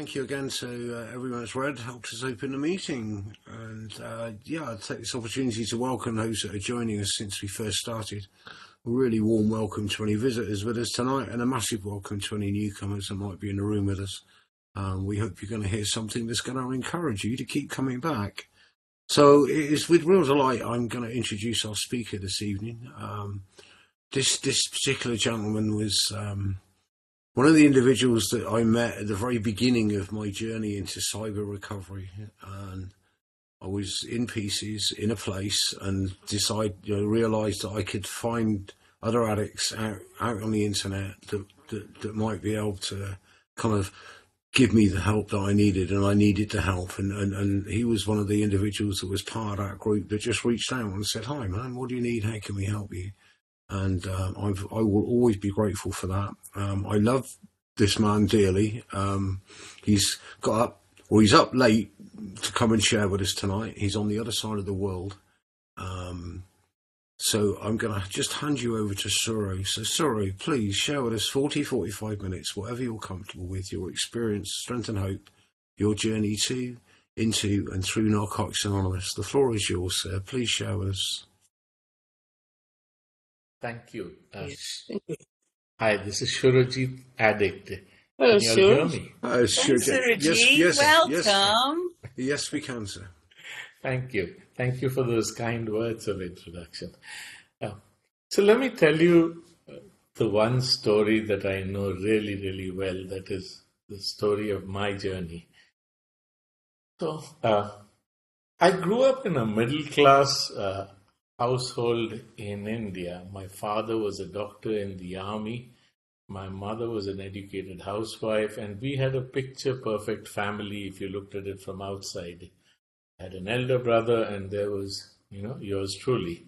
Thank you again to everyone that's read, helped us open the meeting. And I'd take this opportunity to welcome those that are joining us since we first started. A really warm welcome to any visitors with us tonight, and a massive welcome to any newcomers that might be in the room with us. We hope you're going to hear something that's going to encourage you to keep coming back. So it is with real delight I'm going to introduce our speaker this evening. This particular gentleman was one of the individuals that I met at the very beginning of my journey into cyber recovery, and I was in pieces in a place and realised that I could find other addicts out on the internet that might be able to kind of give me the help that I needed, and I needed the help. And he was one of the individuals that was part of that group that just reached out and said, "Hi, man, what do you need? How can we help you?" And I will always be grateful for that. I love this man dearly. He's up late to come and share with us tonight. He's on the other side of the world. So I'm going to just hand you over to Suro. So Suro, please share with us 45 minutes, whatever you're comfortable with, your experience, strength and hope, your journey to, into and through Narcotics Anonymous. The floor is yours, sir. Please share with us. Thank you. Hi, this is Surajit, addict. Hello, Can you all hear me? Surajit. Yes, welcome. Yes, we can, sir. Thank you. Thank you for those kind words of introduction. So let me tell you the one story that I know really, really well. That is the story of my journey. So I grew up in a middle-class household in India. My father was a doctor in the army. My mother was an educated housewife, and we had a picture-perfect family if you looked at it from outside. I had an elder brother, and there was, yours truly.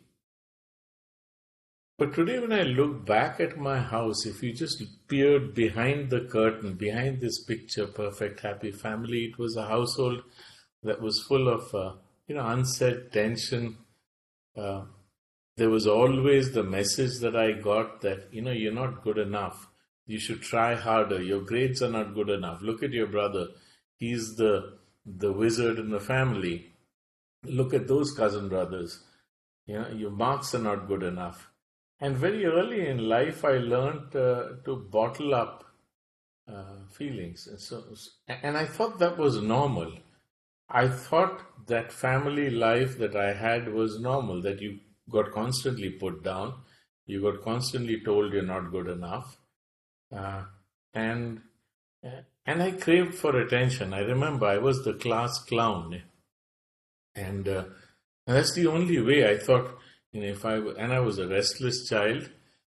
But today when I look back at my house, if you just peered behind the curtain, behind this picture-perfect happy family, it was a household that was full of, unsaid tension. There was always the message that I got that, you're not good enough. You should try harder. Your grades are not good enough. Look at your brother. He's the wizard in the family. Look at those cousin brothers. Your marks are not good enough. And very early in life, I learned to bottle up feelings. And I thought that was normal. I thought that family life that I had was normal, that you got constantly put down, you got constantly told you're not good enough, and I craved for attention. I remember I was the class clown, and that's the only way I thought. I was a restless child,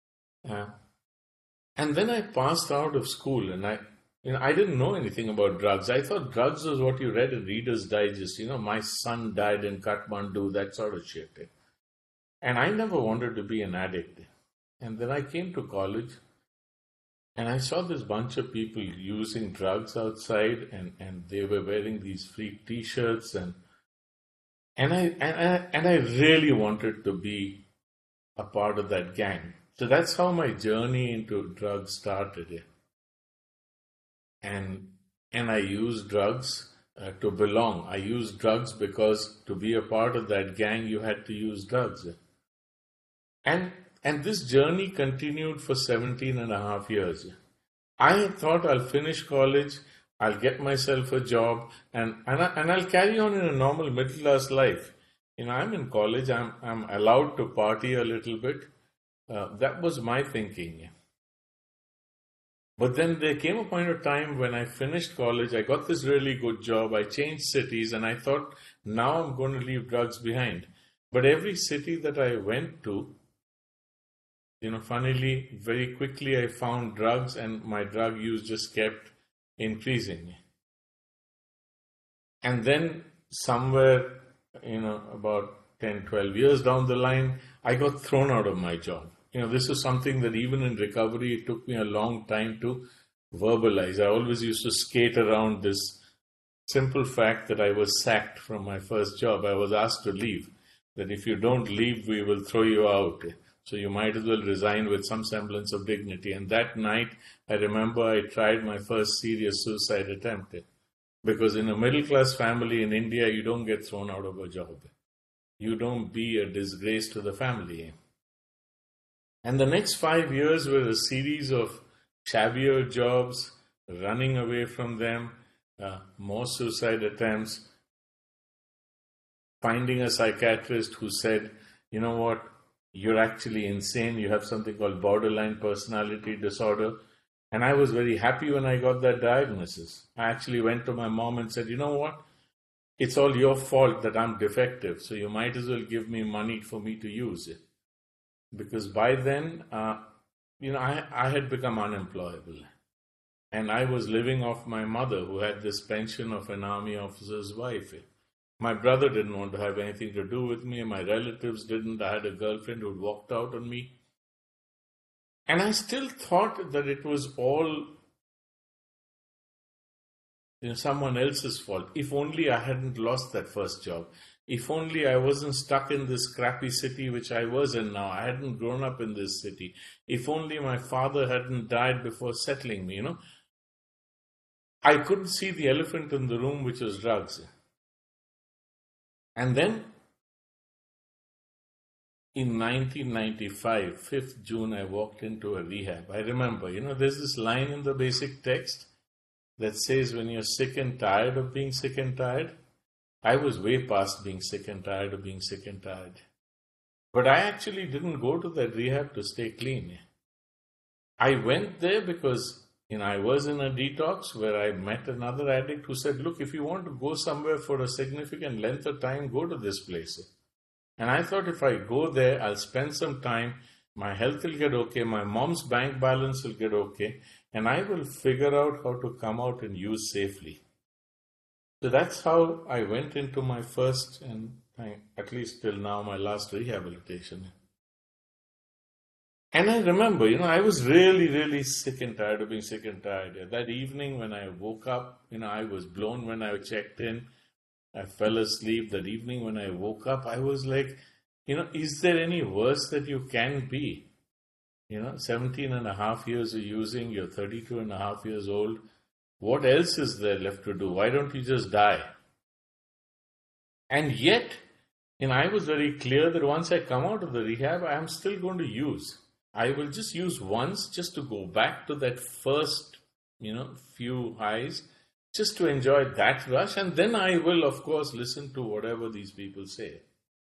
and then I passed out of school, and I didn't know anything about drugs. I thought drugs was what you read in Reader's Digest. My son died in Kathmandu, that sort of shit. And I never wanted to be an addict. And then I came to college, and I saw this bunch of people using drugs outside, and they were wearing these free T-shirts, and I really wanted to be a part of that gang. So that's how my journey into drugs started. And I used drugs to belong. I used drugs because to be a part of that gang, you had to use drugs. And this journey continued for 17 and a half years. I thought I'll finish college, I'll get myself a job, and I'll carry on in a normal middle-class life. I'm in college, I'm allowed to party a little bit. That was my thinking. But then there came a point of time when I finished college, I got this really good job, I changed cities, and I thought, now I'm going to leave drugs behind. But every city that I went to, funnily, very quickly I found drugs, and my drug use just kept increasing. And then somewhere, about 10, 12 years down the line, I got thrown out of my job. This is something that even in recovery, it took me a long time to verbalize. I always used to skate around this simple fact that I was sacked from my first job. I was asked to leave, that if you don't leave, we will throw you out. So you might as well resign with some semblance of dignity. And that night, I remember I tried my first serious suicide attempt. Because in a middle-class family in India, you don't get thrown out of a job. You don't be a disgrace to the family. And the next 5 years were a series of shabbier jobs, running away from them, more suicide attempts, finding a psychiatrist who said, you know what, you're actually insane, you have something called borderline personality disorder. And I was very happy when I got that diagnosis. I actually went to my mom and said, you know what, it's all your fault that I'm defective, so you might as well give me money for me to use it. Because by then, I had become unemployable. And I was living off my mother, who had this pension of an army officer's wife. My brother didn't want to have anything to do with me. My relatives didn't. I had a girlfriend who had walked out on me. And I still thought that it was all someone else's fault. If only I hadn't lost that first job. If only I wasn't stuck in this crappy city which I was in now. I hadn't grown up in this city. If only my father hadn't died before settling me, I couldn't see the elephant in the room, which was drugs. And then, in 1995, 5th June, I walked into a rehab. I remember, there's this line in the basic text that says when you're sick and tired of being sick and tired. I was way past being sick and tired of being sick and tired. But I actually didn't go to that rehab to stay clean. I went there because I was in a detox where I met another addict who said, look, if you want to go somewhere for a significant length of time, go to this place. And I thought if I go there, I'll spend some time, my health will get okay, my mom's bank balance will get okay, and I will figure out how to come out and use safely. So that's how I went into my first, and at least till now, my last rehabilitation. And I remember, I was really, really sick and tired of being sick and tired. That evening when I woke up, I was blown when I checked in. I fell asleep. That evening when I woke up, I was like, is there any worse that you can be? 17 and a half years of using, you're 32 and a half years old. What else is there left to do? Why don't you just die? And yet, I was very clear that once I come out of the rehab, I am still going to use. I will just use once just to go back to that first, few highs, just to enjoy that rush. And then I will, of course, listen to whatever these people say.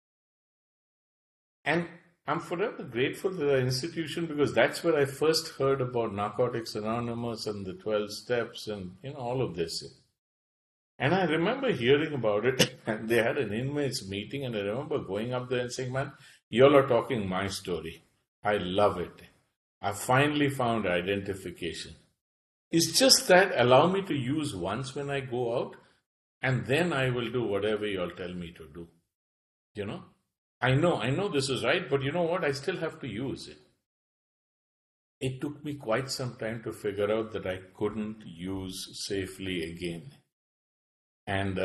And I'm forever grateful to the institution because that's where I first heard about Narcotics Anonymous and the 12 steps and, all of this. And I remember hearing about it, and they had an inmates meeting, and I remember going up there and saying, man, you all are talking my story. I love it. I finally found identification. It's just that allow me to use once when I go out, and then I will do whatever you all tell me to do. I know this is right, but you know what? I still have to use it. It took me quite some time to figure out that I couldn't use safely again. And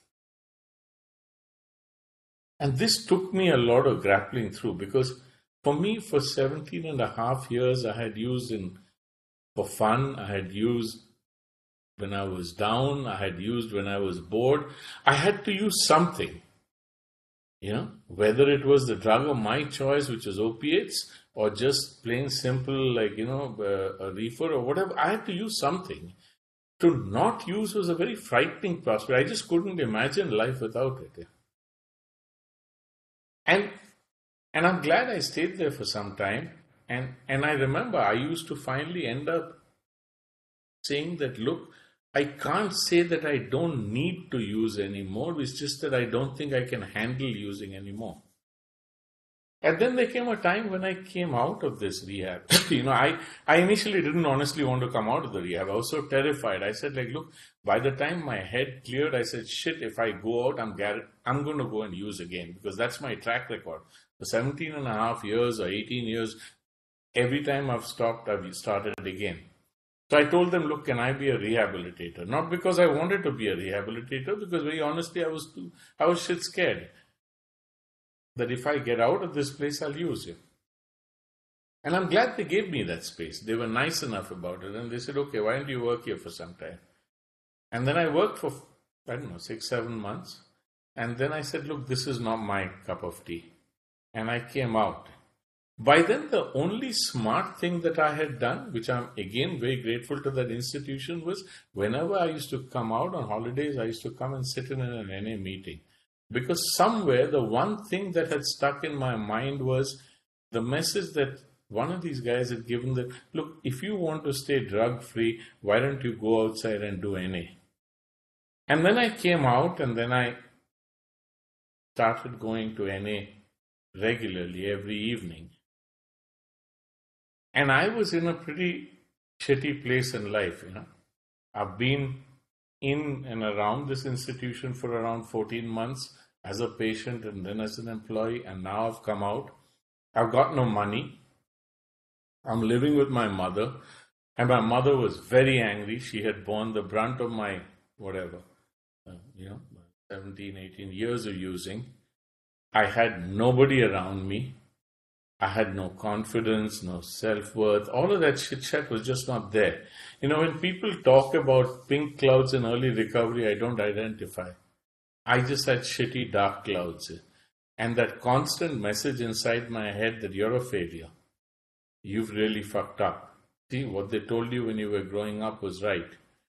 this took me a lot of grappling through because for me, for 17 and a half years, I had used for fun, I had used when I was down, I had used when I was bored. I had to use something. Whether it was the drug of my choice, which was opiates, or just plain simple, like, a reefer or whatever, I had to use something. To not use was a very frightening prospect. I just couldn't imagine life without it. And I'm glad I stayed there for some time. And I remember I used to finally end up saying that, look, I can't say that I don't need to use anymore. It's just that I don't think I can handle using anymore. And then there came a time when I came out of this rehab. I initially didn't honestly want to come out of the rehab. I was so terrified. I said, look, by the time my head cleared, I said, shit, if I go out, I'm going to go and use again because that's my track record. For 17 and a half years or 18 years, every time I've stopped, I've started again. So I told them, look, can I be a rehabilitator? Not because I wanted to be a rehabilitator, because very honestly, I was shit scared that if I get out of this place, I'll use it. And I'm glad they gave me that space. They were nice enough about it. And they said, okay, why don't you work here for some time? And then I worked for I don't know, 6, 7 months. And then I said, look, this is not my cup of tea. And I came out. By then, the only smart thing that I had done, which I'm again very grateful to that institution, was whenever I used to come out on holidays, I used to come and sit in an NA meeting. Because somewhere, the one thing that had stuck in my mind was the message that one of these guys had given that, look, if you want to stay drug-free, why don't you go outside and do NA? And then I came out and then I started going to NA regularly every evening. And I was in a pretty shitty place in life, I've been in and around this institution for around 14 months as a patient and then as an employee, and now I've come out. I've got no money. I'm living with my mother, and my mother was very angry. She had borne the brunt of my, 17, 18 years of using. I had nobody around me. I had no confidence, no self-worth. All of that shit was just not there. When people talk about pink clouds in early recovery, I don't identify. I just had shitty dark clouds. And that constant message inside my head that you're a failure. You've really fucked up. See, what they told you when you were growing up was right.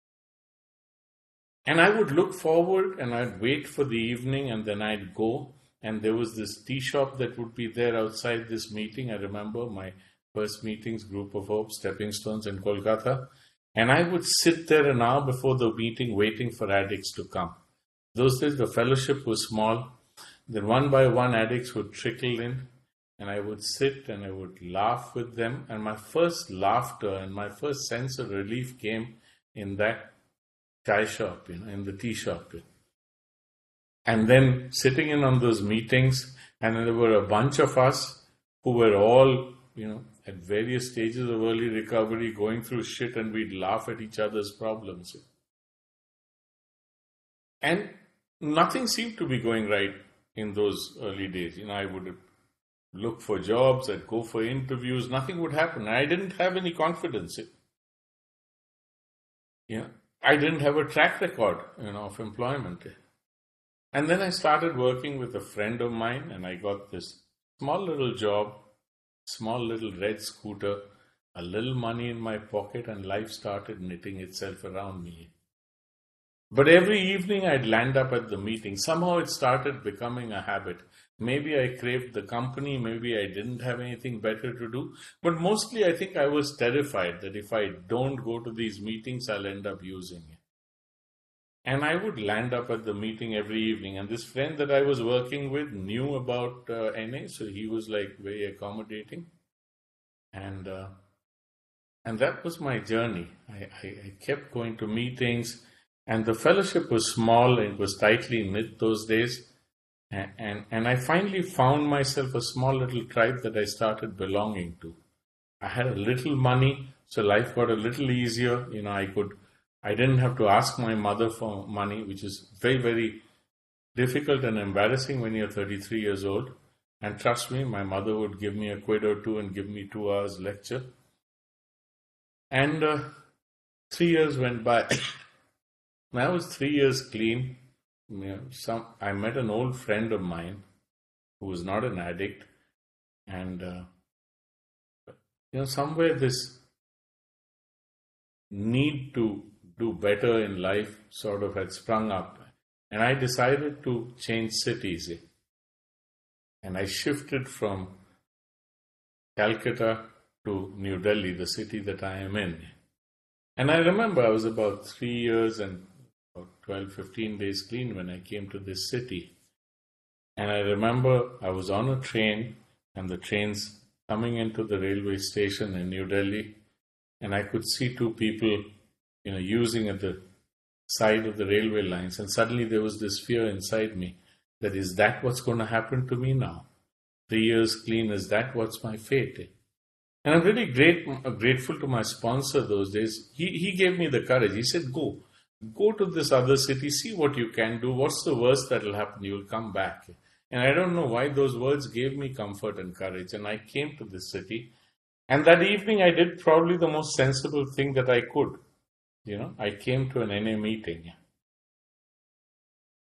And I would look forward and I'd wait for the evening and then I'd go. And there was this tea shop that would be there outside this meeting. I remember my first meetings, Group of Hope, Stepping Stones in Kolkata. And I would sit there an hour before the meeting waiting for addicts to come. Those days the fellowship was small. Then one by one addicts would trickle in. And I would sit and I would laugh with them. And my first laughter and my first sense of relief came in that chai shop, in the tea shop. And then sitting in on those meetings, and there were a bunch of us who were all, at various stages of early recovery, going through shit, and we'd laugh at each other's problems. And nothing seemed to be going right in those early days. I would look for jobs, I'd go for interviews, nothing would happen. I didn't have any confidence. I didn't have a track record, of employment. And then I started working with a friend of mine and I got this small little job, small little red scooter, a little money in my pocket, and life started knitting itself around me. But every evening I'd land up at the meeting. Somehow it started becoming a habit. Maybe I craved the company, maybe I didn't have anything better to do. But mostly I think I was terrified that if I don't go to these meetings, I'll end up using it. And I would land up at the meeting every evening. And this friend that I was working with knew about NA, so he was very accommodating. And that was my journey. I kept going to meetings, and the fellowship was small, it was tightly knit those days. And I finally found myself a small little tribe that I started belonging to. I had a little money, so life got a little easier. I didn't have to ask my mother for money, which is very, very difficult and embarrassing when you're 33 years old. And trust me, my mother would give me a quid or two and give me 2 hours lecture. And 3 years went by. When I was 3 years clean, I met an old friend of mine who was not an addict. And, somewhere this need to do better in life sort of had sprung up. And I decided to change cities. And I shifted from Calcutta to New Delhi, the city that I am in. And I remember I was about 3 years and about 12, 15 days clean when I came to this city. And I remember I was on a train, and the train's coming into the railway station in New Delhi, and I could see 2 people using at the side of the railway lines, and suddenly there was this fear inside me that is that what's going to happen to me now? 3 years clean, is that what's my fate? And I'm really grateful to my sponsor those days. He gave me the courage. He said, go to this other city, see what you can do. What's the worst that will happen? You'll come back. And I don't know why those words gave me comfort and courage. And I came to this city. And that evening I did probably the most sensible thing that I could. I came to an NA meeting.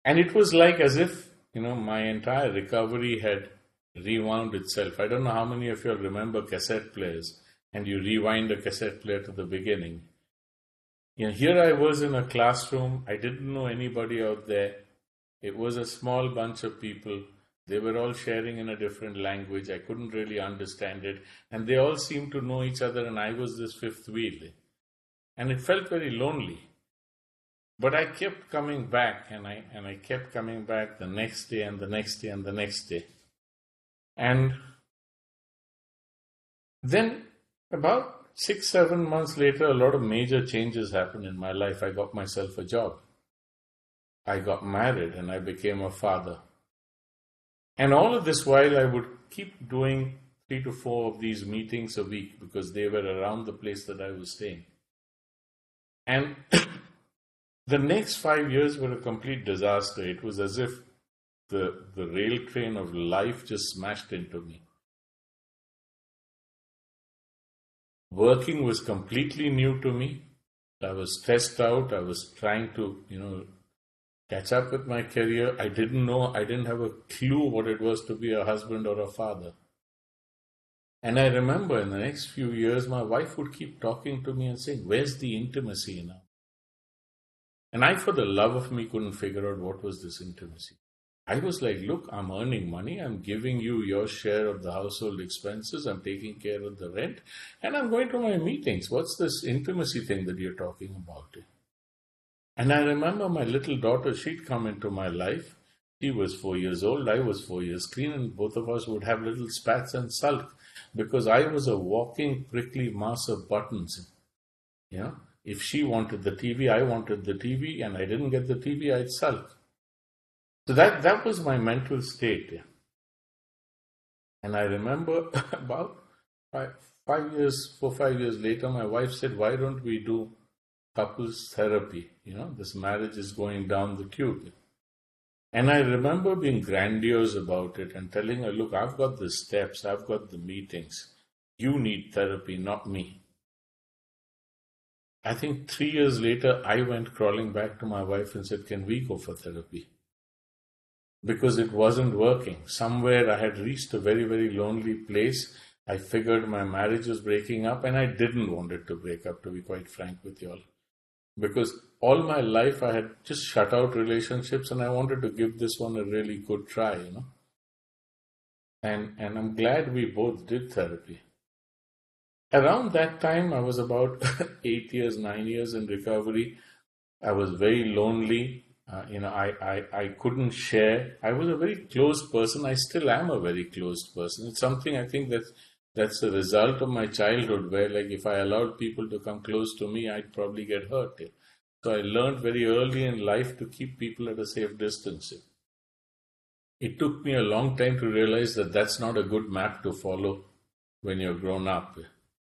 And it was like as if, my entire recovery had rewound itself. I don't know how many of you all remember cassette players, and you rewind a cassette player to the beginning. Here I was in a classroom. I didn't know anybody out there. It was a small bunch of people. They were all sharing in a different language. I couldn't really understand it. And they all seemed to know each other, and I was this fifth wheel. And it felt very lonely. But I kept coming back, and I kept coming back the next day and the next day and the next day. And then about 6-7 months later, a lot of major changes happened in my life. I got myself a job. I got married and I became a father. And all of this while, I would keep doing 3 to 4 of these meetings a week because they were around the place that I was staying. And the next 5 years were a complete disaster. It was as if the rail train of life just smashed into me. Working was completely new to me. I was stressed out. I was trying to, catch up with my career. I didn't have a clue what it was to be a husband or a father. And I remember in the next few years, my wife would keep talking to me and saying, "Where's the intimacy now?" And I, for the love of me, couldn't figure out what was this intimacy. I was like, "Look, I'm earning money. I'm giving you your share of the household expenses. I'm taking care of the rent. And I'm going to my meetings. What's this intimacy thing that you're talking about?" And I remember my little daughter, she'd come into my life. She was 4 years old. I was 4 years clean. And both of us would have little spats and sulk because I was a walking prickly mass of buttons. If she wanted the TV, I wanted the TV, and I didn't get the TV, I'd sulk. So that was my mental state. And I remember about 4 or 5 years later, my wife said, "Why don't we do couples therapy? This marriage is going down the tube." And I remember being grandiose about it and telling her, "Look, I've got the steps, I've got the meetings. You need therapy, not me." I think 3 years later, I went crawling back to my wife and said, "Can we go for therapy?" Because it wasn't working. Somewhere I had reached a very, very lonely place. I figured my marriage was breaking up, and I didn't want it to break up, to be quite frank with you all. Because all my life I had just shut out relationships, and I wanted to give this one a really good try, And I'm glad we both did therapy. Around that time, I was about 9 years in recovery. I was very lonely. I couldn't share. I was a very closed person. I still am a very closed person. It's something I think that's a result of my childhood, where like if I allowed people to come close to me, I'd probably get hurt. So I learned very early in life to keep people at a safe distance. It took me a long time to realize that that's not a good map to follow when you're grown up.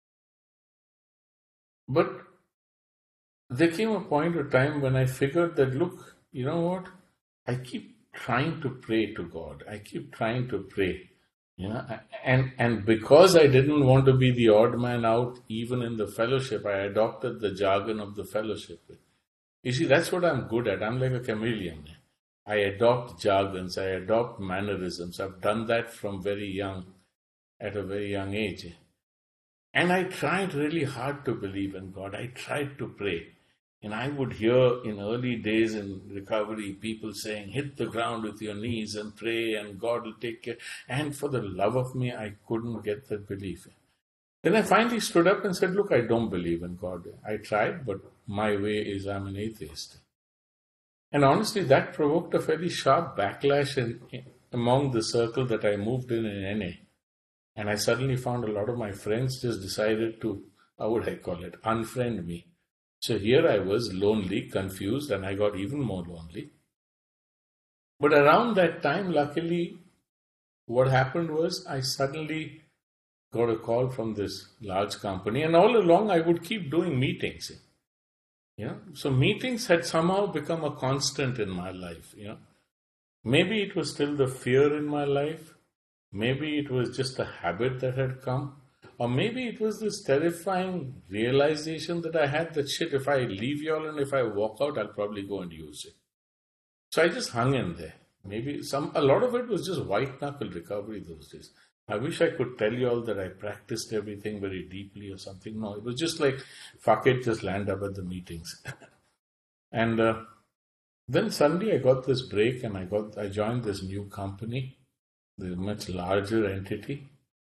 But there came a point of time when I figured that, look, you know what? I keep trying to pray to God. I keep trying to pray. And because I didn't want to be the odd man out, even in the fellowship, I adopted the jargon of the fellowship. You see, that's what I'm good at. I'm like a chameleon. I adopt jargons. I adopt mannerisms. I've done that from at a very young age. And I tried really hard to believe in God. I tried to pray. And I would hear in early days in recovery people saying, "Hit the ground with your knees and pray and God will take care." And for the love of me, I couldn't get that belief. Then I finally stood up and said, "Look, I don't believe in God. I tried, but my way is I'm an atheist." And honestly, that provoked a fairly sharp backlash among the circle that I moved in NA. And I suddenly found a lot of my friends just decided to, how would I call it, unfriend me. So here I was, lonely, confused, and I got even more lonely. But around that time, luckily, what happened was I suddenly got a call from this large company, and all along I would keep doing meetings. So meetings had somehow become a constant in my life. Maybe it was still the fear in my life. Maybe it was just a habit that had come. Or maybe it was this terrifying realization that I had that shit, if I leave y'all and if I walk out, I'll probably go and use it. So I just hung in there. Maybe a lot of it was just white knuckle recovery those days. I wish I could tell you all that I practiced everything very deeply or something. No, it was just like, fuck it, just land up at the meetings. And then suddenly I got this break and I joined this new company, this much larger entity.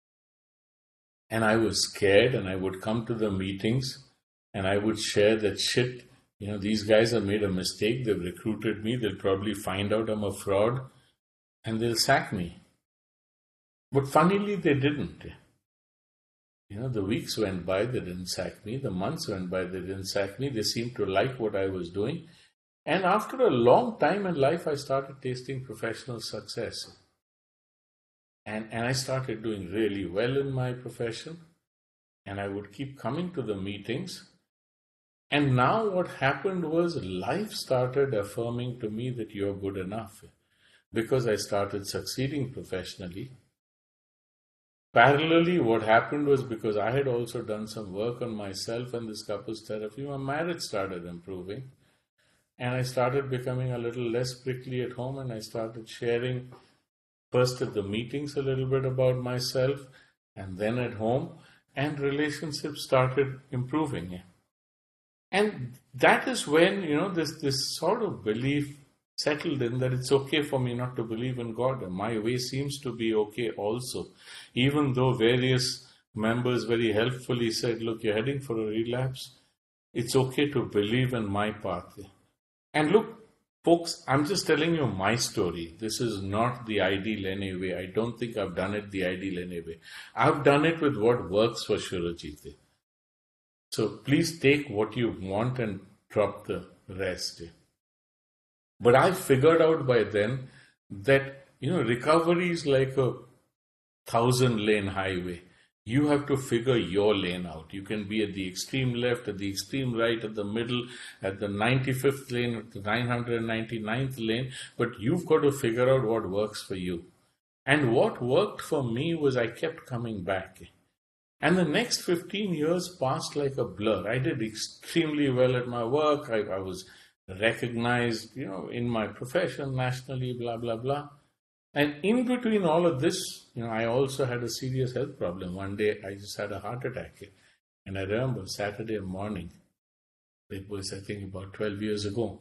And I was scared, and I would come to the meetings and I would share that shit. These guys have made a mistake. They've recruited me. They'll probably find out I'm a fraud and they'll sack me. But funnily, they didn't. The weeks went by, they didn't sack me. The months went by, they didn't sack me. They seemed to like what I was doing. And after a long time in life, I started tasting professional success. And I started doing really well in my profession. And I would keep coming to the meetings. And now what happened was life started affirming to me that you're good enough. Because I started succeeding professionally. Parallelly, what happened was, because I had also done some work on myself and this couples therapy, my marriage started improving. And I started becoming a little less prickly at home, and I started sharing first at the meetings a little bit about myself and then at home, and relationships started improving. And that is when, this sort of belief settled in that it's okay for me not to believe in God. And my way seems to be okay also. Even though various members very helpfully said, look, you're heading for a relapse. It's okay to believe in my path. And look, folks, I'm just telling you my story. This is not the ideal anyway. I don't think I've done it the ideal anyway. I've done it with what works for Surajit. So please take what you want and drop the rest. But I figured out by then that, recovery is like a 1,000-lane highway. You have to figure your lane out. You can be at the extreme left, at the extreme right, at the middle, at the 95th lane, at the 999th lane, but you've got to figure out what works for you. And what worked for me was I kept coming back. And the next 15 years passed like a blur. I did extremely well at my work. I was recognized, in my profession, nationally, blah, blah, blah. And in between all of this, I also had a serious health problem. One day, I just had a heart attack. And I remember Saturday morning, it was, I think, about 12 years ago.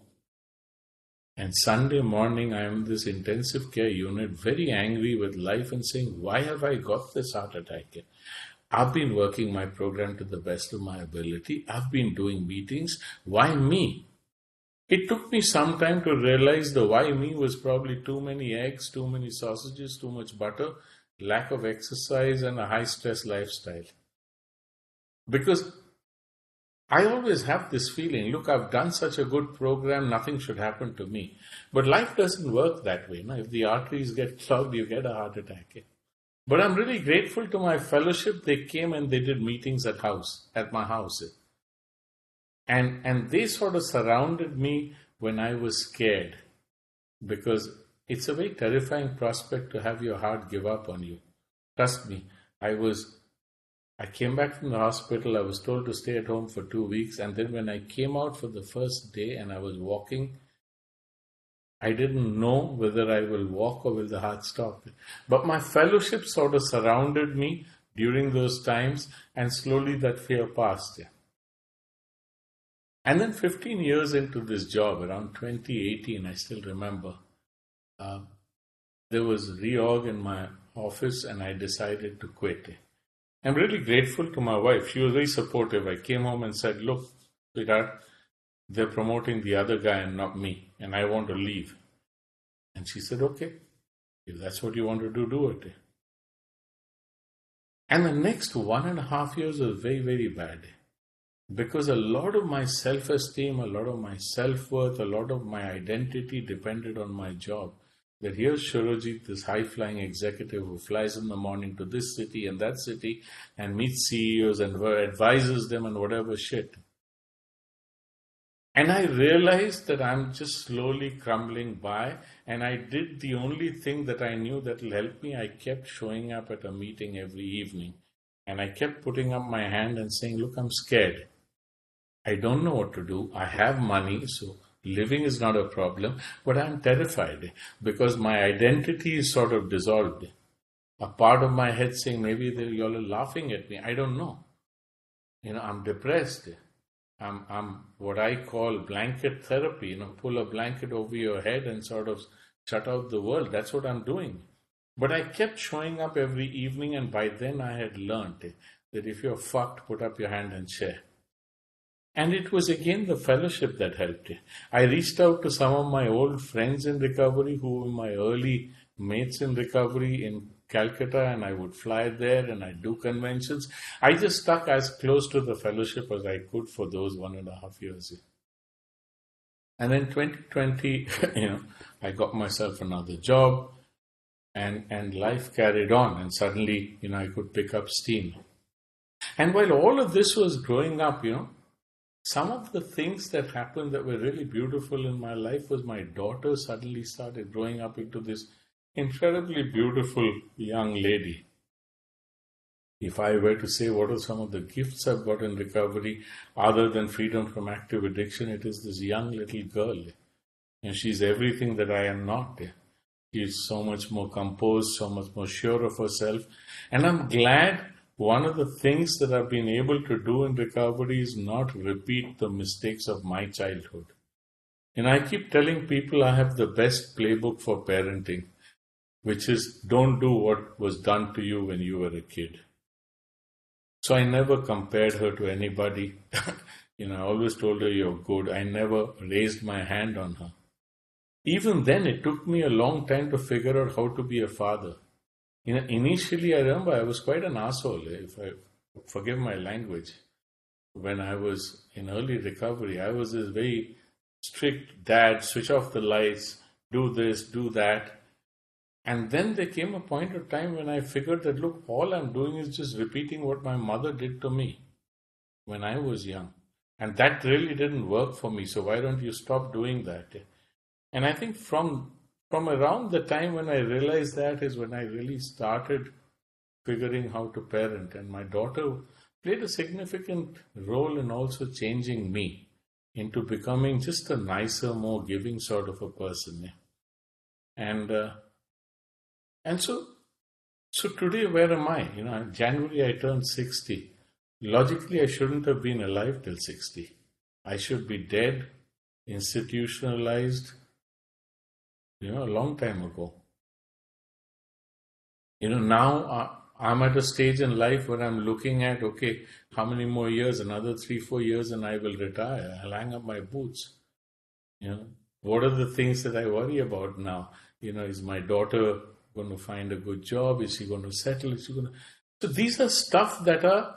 And Sunday morning, I am in this intensive care unit, very angry with life and saying, why have I got this heart attack? I've been working my program to the best of my ability. I've been doing meetings. Why me? It took me some time to realize the why me was probably too many eggs, too many sausages, too much butter, lack of exercise, and a high-stress lifestyle. Because I always have this feeling, look, I've done such a good program, nothing should happen to me. But life doesn't work that way. If the arteries get clogged, you get a heart attack. But I'm really grateful to my fellowship. They came and they did meetings at my house. And they sort of surrounded me when I was scared, because it's a very terrifying prospect to have your heart give up on you. Trust me, I came back from the hospital. I was told to stay at home for 2 weeks. And then when I came out for the first day and I was walking, I didn't know whether I will walk or will the heart stop. But my fellowship sort of surrounded me during those times, and slowly that fear passed. And then 15 years into this job, around 2018, I still remember, there was reorg in my office and I decided to quit. I'm really grateful to my wife. She was very supportive. I came home and said, look, sweetheart, they're promoting the other guy and not me, and I want to leave. And she said, okay, if that's what you want to do, do it. And the next 1.5 years was very, very bad. Because a lot of my self-esteem, a lot of my self-worth, a lot of my identity depended on my job. That here's Surajit, this high-flying executive who flies in the morning to this city and that city and meets CEOs and advises them on whatever shit. And I realized that I'm just slowly crumbling by, and I did the only thing that I knew that will help me. I kept showing up at a meeting every evening, and I kept putting up my hand and saying, look, I'm scared. I don't know what to do. I have money, so living is not a problem, but I'm terrified because my identity is sort of dissolved. A part of my head saying, maybe you all are laughing at me. I don't know. I'm depressed. I'm what I call blanket therapy. Pull a blanket over your head and sort of shut out the world. That's what I'm doing. But I kept showing up every evening, and by then I had learned that if you're fucked, put up your hand and share. And it was again the fellowship that helped. I reached out to some of my old friends in recovery who were my early mates in recovery in Calcutta, and I would fly there and I'd do conventions. I just stuck as close to the fellowship as I could for those 1.5 years. And then 2020, I got myself another job, and life carried on, and suddenly, I could pick up steam. And while all of this was growing up, some of the things that happened that were really beautiful in my life was my daughter suddenly started growing up into this incredibly beautiful young lady. If I were to say what are some of the gifts I've got in recovery, other than freedom from active addiction, it is this young little girl. And she's everything that I am not. She's so much more composed, so much more sure of herself. And I'm glad one of the things that I've been able to do in recovery is not repeat the mistakes of my childhood. And I keep telling people I have the best playbook for parenting, which is don't do what was done to you when you were a kid. So I never compared her to anybody. I always told her you're good. I never raised my hand on her. Even then, it took me a long time to figure out how to be a father. Initially, I remember I was quite an asshole, if I forgive my language. When I was in early recovery, I was this very strict dad, switch off the lights, do this, do that. And then there came a point of time when I figured that, look, all I'm doing is just repeating what my mother did to me when I was young. And that really didn't work for me, so why don't you stop doing that? And I think from around the time when I realized that is when I really started figuring how to parent. And my daughter played a significant role in also changing me into becoming just a nicer, more giving sort of a person. And so today, where am I? In January I turned 60. Logically, I shouldn't have been alive till 60. I should be dead, institutionalized, a long time ago. Now I'm at a stage in life where I'm looking at, okay, how many more years? Another 3-4 years and I will retire. I'll hang up my boots. What are the things that I worry about now? Is my daughter going to find a good job? Is she going to settle? So these are stuff that are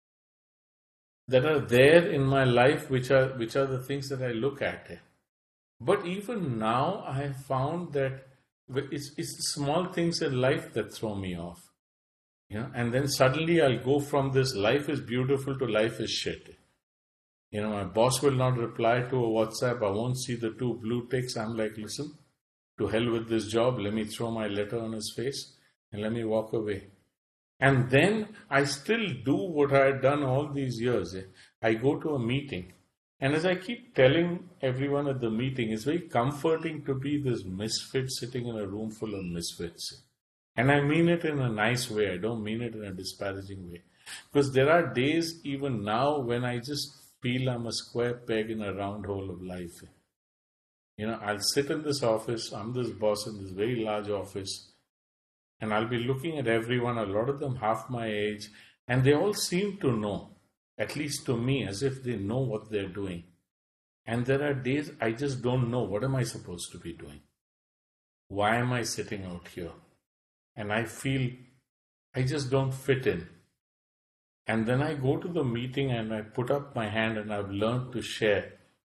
there in my life, which are the things that I look at. But even now, I have found that it's the small things in life that throw me off. And then suddenly I'll go from this life is beautiful to life is shit. My boss will not reply to a WhatsApp. I won't see the 2 blue ticks. I'm like, listen, to hell with this job. Let me throw my letter on his face and let me walk away. And then I still do what I had done all these years. I go to a meeting. And as I keep telling everyone at the meeting, it's very comforting to be this misfit sitting in a room full of misfits. And I mean it in a nice way. I don't mean it in a disparaging way. Because there are days even now when I just feel I'm a square peg in a round hole of life. I'll sit in this office. I'm this boss in this very large office. And I'll be looking at everyone, a lot of them half my age. And they all seem to know, at least to me, as if they know what they're doing. And there are days I just don't know, what am I supposed to be doing? Why am I sitting out here? And I feel I just don't fit in. And then I go to the meeting and I put up my hand and I've learned to share.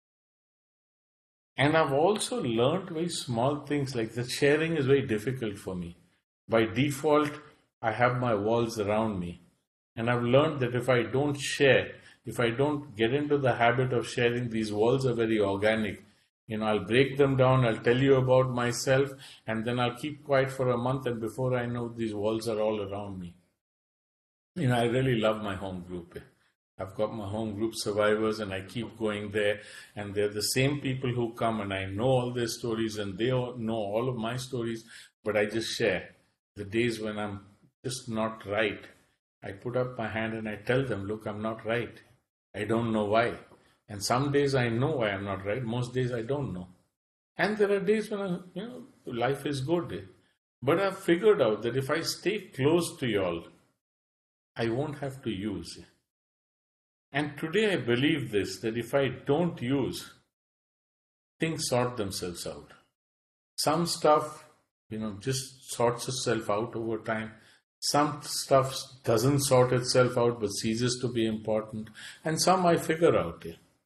And I've also learned very small things, like that sharing is very difficult for me. By default, I have my walls around me. And I've learned that if I don't share, if I don't get into the habit of sharing, these walls are very organic. I'll break them down, I'll tell you about myself, and then I'll keep quiet for a month, and before I know, these walls are all around me. I really love my home group. I've got my home group survivors, and I keep going there. And they're the same people who come, and I know all their stories, and they all know all of my stories. But I just share the days when I'm just not right. I put up my hand and I tell them, look, I'm not right. I don't know why. And some days I know why I'm not right. Most days I don't know. And there are days when life is good. But I've figured out that if I stay close to y'all, I won't have to use. And today I believe this, that if I don't use, things sort themselves out. Some stuff, just sorts itself out over time. Some stuff doesn't sort itself out but ceases to be important. And some I figure out.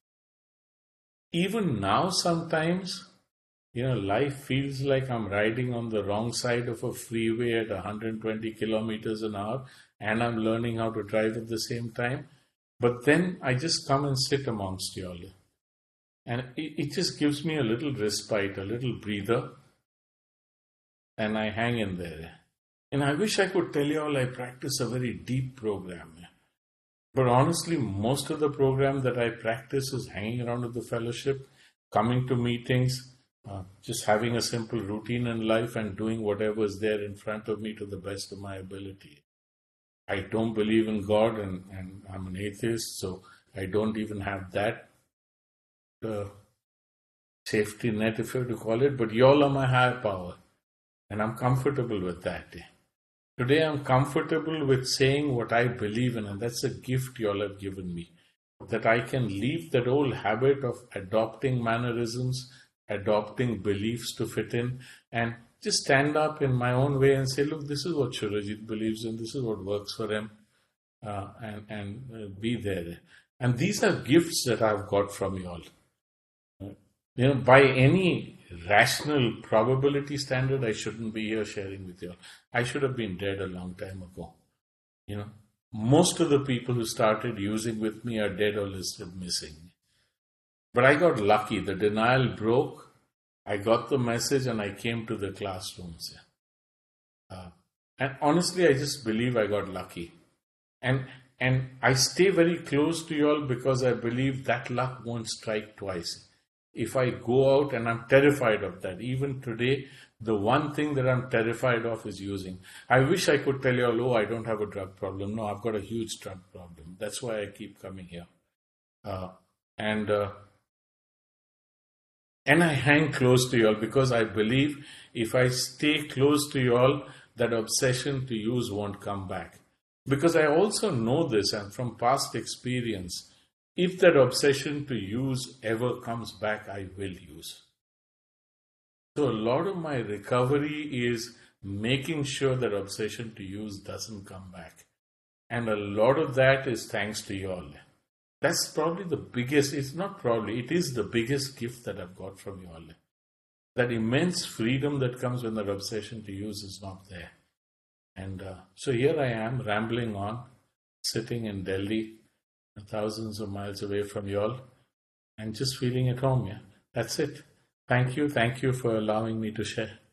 Even now sometimes, life feels like I'm riding on the wrong side of a freeway at 120 kilometers an hour, and I'm learning how to drive at the same time. But then I just come and sit amongst you all. And it just gives me a little respite, a little breather. And I hang in there. And I wish I could tell you all I practice a very deep program. But honestly, most of the program that I practice is hanging around with the fellowship, coming to meetings, just having a simple routine in life and doing whatever is there in front of me to the best of my ability. I don't believe in God, and I'm an atheist, so I don't even have that safety net, if you have to call it, but y'all are my higher power, and I'm comfortable with that. Today I'm comfortable with saying what I believe in, and that's a gift y'all have given me, that I can leave that old habit of adopting mannerisms, adopting beliefs to fit in, and just stand up in my own way and say, look, this is what Surajit believes in, this is what works for him, and be there. And these are gifts that I've got from you all. By any rational probability standard, I shouldn't be here sharing with you all. I should have been dead a long time ago. Most of the people who started using with me are dead or listed missing. But I got lucky. The denial broke. I got the message and I came to the classrooms. And honestly, I just believe I got lucky. And I stay very close to you all because I believe that luck won't strike twice. If I go out, and I'm terrified of that. Even today, the one thing that I'm terrified of is using. I wish I could tell you all, I don't have a drug problem. No, I've got a huge drug problem. That's why I keep coming here. And I hang close to you all because I believe if I stay close to you all, that obsession to use won't come back. Because I also know this, and from past experience, if that obsession to use ever comes back, I will use. So a lot of my recovery is making sure that obsession to use doesn't come back. And a lot of that is thanks to you all. That's probably the biggest, it's not probably, it is the biggest gift that I've got from you all. That immense freedom that comes when that obsession to use is not there. And so here I am rambling on, sitting in Delhi, thousands of miles away from you all, and just feeling at home. That's it. Thank you for allowing me to share.